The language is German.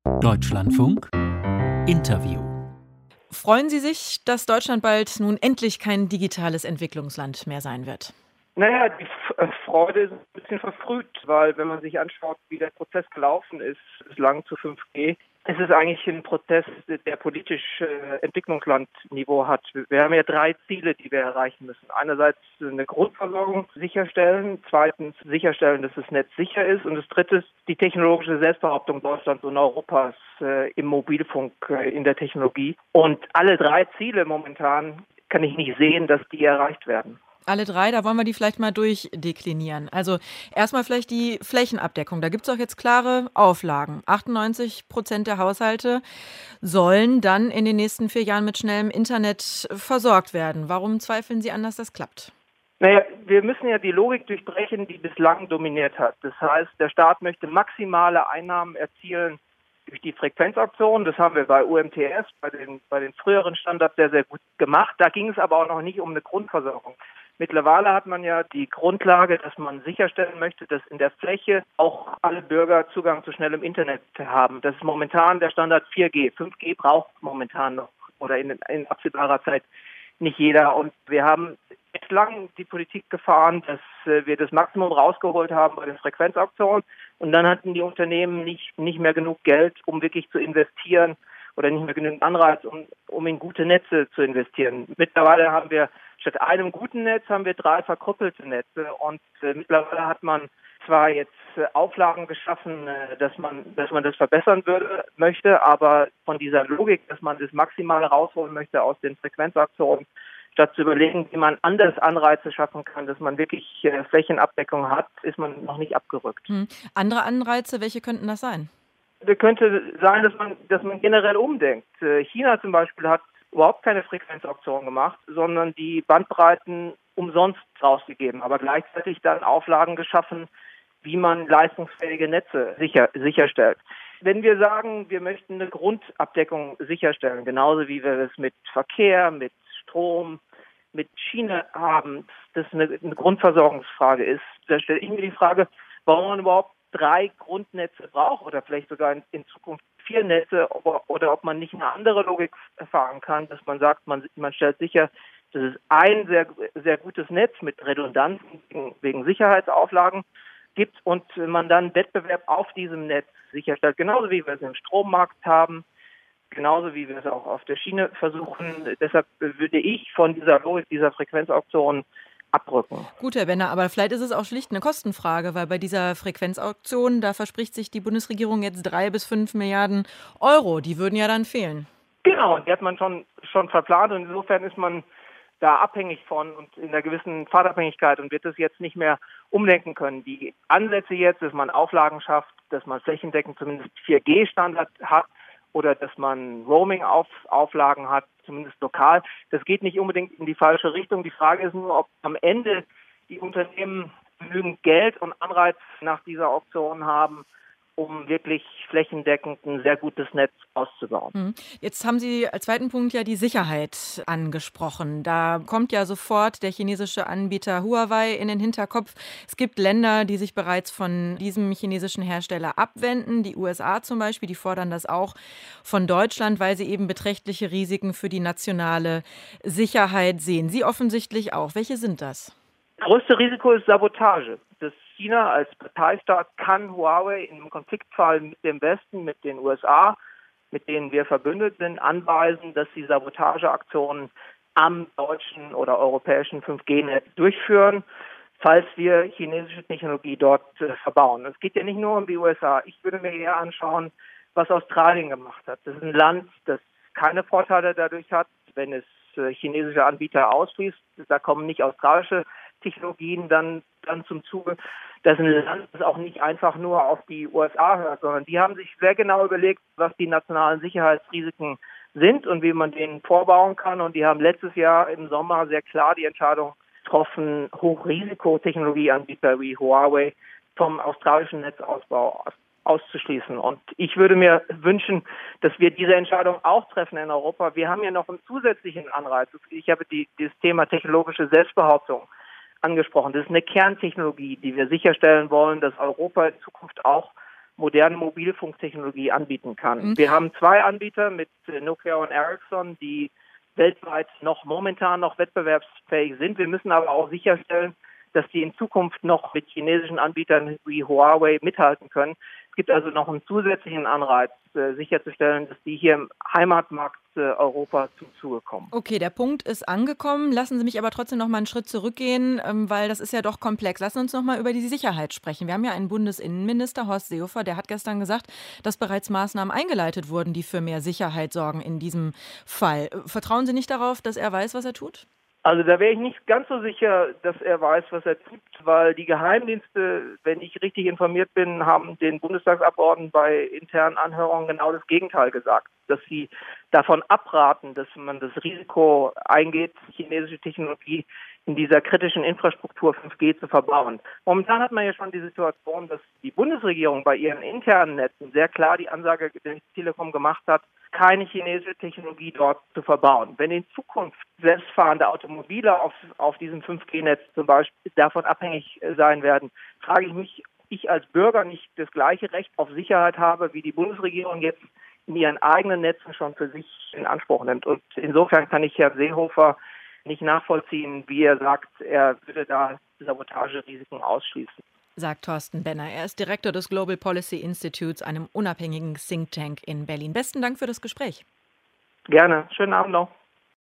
Deutschlandfunk Interview. Freuen Sie sich, dass Deutschland bald nun endlich kein digitales Entwicklungsland mehr sein wird? Naja, die Freude ist ein bisschen verfrüht, weil wenn man sich anschaut, wie der Prozess gelaufen ist, bislang zu 5G, ist es eigentlich ein Prozess, der politisch Entwicklungslandniveau hat. Wir haben ja 3 Ziele, die wir erreichen müssen. Einerseits eine Grundversorgung sicherstellen, zweitens sicherstellen, dass das Netz sicher ist und das dritte ist die technologische Selbstbehauptung Deutschlands und Europas im Mobilfunk, in der Technologie. Und alle 3 Ziele momentan kann ich nicht sehen, dass die erreicht werden. Alle 3, da wollen wir die vielleicht mal durchdeklinieren. Also erstmal vielleicht die Flächenabdeckung. Da gibt es auch jetzt klare Auflagen. 98% der Haushalte sollen dann in den nächsten 4 Jahren mit schnellem Internet versorgt werden. Warum zweifeln Sie an, dass das klappt? Naja, wir müssen ja die Logik durchbrechen, die bislang dominiert hat. Das heißt, der Staat möchte maximale Einnahmen erzielen durch die Frequenzauktion. Das haben wir bei UMTS, bei den früheren Standards sehr, sehr gut gemacht. Da ging es aber auch noch nicht um eine Grundversorgung. Mittlerweile hat man ja die Grundlage, dass man sicherstellen möchte, dass in der Fläche auch alle Bürger Zugang zu schnellem Internet haben. Das ist momentan der Standard 4G. 5G braucht momentan noch oder in absehbarer Zeit nicht jeder. Und wir haben bislang die Politik gefahren, dass wir das Maximum rausgeholt haben bei den Frequenzauktionen. Und dann hatten die Unternehmen nicht mehr genug Geld, um wirklich zu investieren oder nicht mehr genügend Anreiz, um in gute Netze zu investieren. Mittlerweile haben wir statt einem guten Netz haben wir 3 verkrüppelte Netze und mittlerweile hat man zwar jetzt Auflagen geschaffen, dass man das verbessern möchte, aber von dieser Logik, dass man das Maximale rausholen möchte aus den Frequenzauktionen, statt zu überlegen, wie man anders Anreize schaffen kann, dass man wirklich Flächenabdeckung hat, ist man noch nicht abgerückt. Andere Anreize, welche könnten das sein? Könnte sein, dass man generell umdenkt. China zum Beispiel hat überhaupt keine Frequenzauktion gemacht, sondern die Bandbreiten umsonst rausgegeben, aber gleichzeitig dann Auflagen geschaffen, wie man leistungsfähige Netze sicherstellt. Wenn wir sagen, wir möchten eine Grundabdeckung sicherstellen, genauso wie wir das mit Verkehr, mit Strom, mit Schiene haben, das eine Grundversorgungsfrage ist, da stelle ich mir die Frage, warum man überhaupt 3 Grundnetze braucht oder vielleicht sogar in Zukunft 4 Netze oder ob man nicht eine andere Logik fahren kann, dass man sagt, man stellt sicher, dass es ein sehr, sehr gutes Netz mit Redundanz wegen Sicherheitsauflagen gibt und man dann Wettbewerb auf diesem Netz sicherstellt, genauso wie wir es im Strommarkt haben, genauso wie wir es auch auf der Schiene versuchen. Deshalb würde ich von dieser Logik, dieser Frequenzauktion abrücken. Gut, Herr Benner, aber vielleicht ist es auch schlicht eine Kostenfrage, weil bei dieser Frequenzauktion, da verspricht sich die Bundesregierung jetzt 3 bis 5 Milliarden Euro. Die würden ja dann fehlen. Genau, die hat man schon verplant und insofern ist man da abhängig von und in einer gewissen Fahrtabhängigkeit und wird es jetzt nicht mehr umdenken können. Die Ansätze jetzt, dass man Auflagen schafft, dass man flächendeckend zumindest 4G-Standard hat oder dass man Roaming-Auflagen hat, zumindest lokal, das geht nicht unbedingt in die falsche Richtung. Die Frage ist nur, ob am Ende die Unternehmen genügend Geld und Anreiz nach dieser Auktion haben, um wirklich flächendeckend ein sehr gutes Netz auszubauen. Jetzt haben Sie als zweiten Punkt ja die Sicherheit angesprochen. Da kommt ja sofort der chinesische Anbieter Huawei in den Hinterkopf. Es gibt Länder, die sich bereits von diesem chinesischen Hersteller abwenden. Die USA zum Beispiel, die fordern das auch von Deutschland, weil sie eben beträchtliche Risiken für die nationale Sicherheit sehen. Sie offensichtlich auch. Welche sind das? Das größte Risiko ist Sabotage. China als Parteistaat kann Huawei im Konfliktfall mit dem Westen, mit den USA, mit denen wir verbündet sind, anweisen, dass sie Sabotageaktionen am deutschen oder europäischen 5G-Netz durchführen, falls wir chinesische Technologie dort verbauen. Es geht ja nicht nur um die USA. Ich würde mir eher anschauen, was Australien gemacht hat. Das ist ein Land, das keine Vorteile dadurch hat, wenn es chinesische Anbieter ausschließt. Da kommen nicht australische Technologien dann zum Zuge. Das ist ein Land, das auch nicht einfach nur auf die USA hört, sondern die haben sich sehr genau überlegt, was die nationalen Sicherheitsrisiken sind und wie man denen vorbauen kann. Und die haben letztes Jahr im Sommer sehr klar die Entscheidung getroffen, Hochrisikotechnologieanbieter wie Huawei vom australischen Netzausbau auszuschließen. Und ich würde mir wünschen, dass wir diese Entscheidung auch treffen in Europa. Wir haben ja noch einen zusätzlichen Anreiz. Ich habe dieses Thema technologische Selbstbehauptung angesprochen. Das ist eine Kerntechnologie, die wir sicherstellen wollen, dass Europa in Zukunft auch moderne Mobilfunktechnologie anbieten kann. Wir haben 2 Anbieter mit Nokia und Ericsson, die weltweit momentan noch wettbewerbsfähig sind. Wir müssen aber auch sicherstellen, dass die in Zukunft noch mit chinesischen Anbietern wie Huawei mithalten können. Es gibt also noch einen zusätzlichen Anreiz, sicherzustellen, dass die hier im Heimatmarkt Europa zum Zuge kommen. Okay, der Punkt ist angekommen. Lassen Sie mich aber trotzdem noch mal einen Schritt zurückgehen, weil das ist ja doch komplex. Lassen Sie uns noch mal über die Sicherheit sprechen. Wir haben ja einen Bundesinnenminister, Horst Seehofer, der hat gestern gesagt, dass bereits Maßnahmen eingeleitet wurden, die für mehr Sicherheit sorgen in diesem Fall. Vertrauen Sie nicht darauf, dass er weiß, was er tut? Also da wäre ich nicht ganz so sicher, dass er weiß, was er tut, weil die Geheimdienste, wenn ich richtig informiert bin, haben den Bundestagsabgeordneten bei internen Anhörungen genau das Gegenteil gesagt, dass sie davon abraten, dass man das Risiko eingeht, chinesische Technologie in dieser kritischen Infrastruktur 5G zu verbauen. Momentan hat man ja schon die Situation, dass die Bundesregierung bei ihren internen Netzen sehr klar die Ansage der Telekom gemacht hat, keine chinesische Technologie dort zu verbauen. Wenn in Zukunft selbstfahrende Automobile auf diesem 5G-Netz zum Beispiel davon abhängig sein werden, frage ich mich, ich als Bürger nicht das gleiche Recht auf Sicherheit habe, wie die Bundesregierung jetzt in ihren eigenen Netzen schon für sich in Anspruch nimmt. Und insofern kann ich Herrn Seehofer nicht nachvollziehen, wie er sagt, er würde da Sabotagerisiken ausschließen. Sagt Thorsten Benner. Er ist Direktor des Global Policy Institutes, einem unabhängigen Think Tank in Berlin. Besten Dank für das Gespräch. Gerne. Schönen Abend noch.